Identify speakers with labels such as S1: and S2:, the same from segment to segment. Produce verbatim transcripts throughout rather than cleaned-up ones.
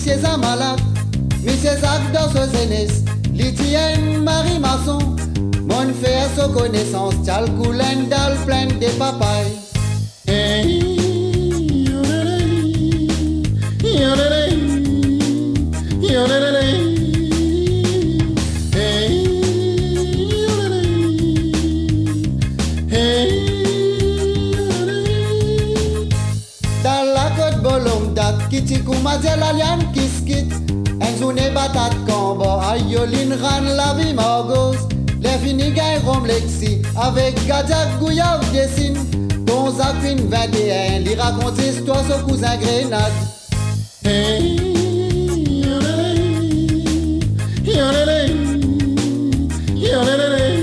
S1: Monsieur Zamalak, Monsieur Zach dans ce zénès, Litienne Marie Masson, mon fait sa connaissance, t'as le coulen dans plein de papayes. Hey, yodelay, yodelay, yodelay. Kiti kumazel alian kiskit En zoune batat combo Ayolin ran la vie morgos Les finigay rom lexi Avec Gadiak Gouyav dessine Don Zakwin vingt et un Li raconte histoire son cousin Grenade. Hey, yodelay, yodelay, yodelay.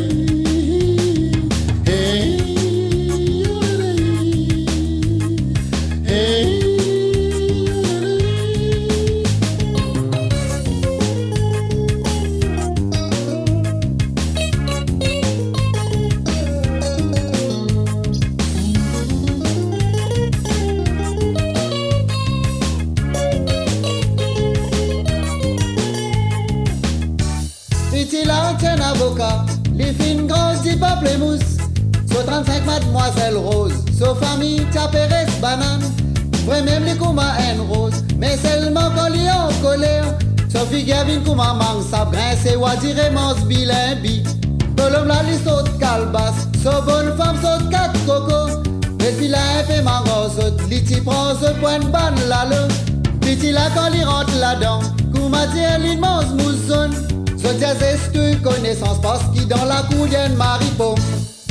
S1: Petit là, un avocat, les fines grosses pas plémousse. So trente-cinq mademoiselle rose, so famille Pérez banane. Ouais, même les coumas haine rose, mais seulement quand les en colère. Sophie Gavin coumas mangue sa grince, ou à dire mans bilimbi. Colombe la liste de calebasse, so bonne femme saute quatre coco. Et puis là, un peu mango saute, l'iti prend ce point de ban là le. Petit là, quand il rentre là-dedans, coumas dire l'immense mousson. So diazes tu connaissance parce qu'il dans la cour y a une maripo.